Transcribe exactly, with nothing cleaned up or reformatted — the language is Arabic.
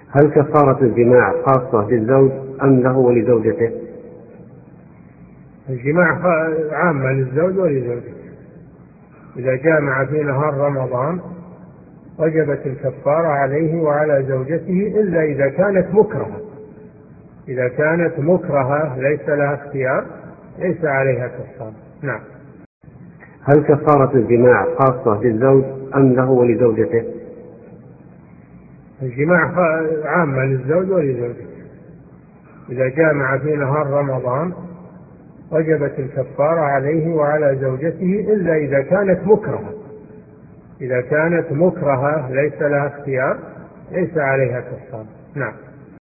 هل كفارة الجماع خاصة للزوج أم له ولزوجته؟ الجماع عامة للزوج ولزوجته. إذا جامع في نهار رمضان وجبت الكفارة عليه وعلى زوجته إلا إذا كانت مكرهة. إذا كانت مكرهة ليس لها اختيار ليس عليها كفارة. نعم. هل كفارة الجماع خاصة للزوج أم له ولزوجته؟ الجماع عامة للزوج ولزوجته. إذا جامع في نهار رمضان وجبت الكفارة عليه وعلى زوجته إلا إذا كانت مكرهة. إذا كانت مكرهة ليس لها اختيار ليس عليها كفارة. نعم.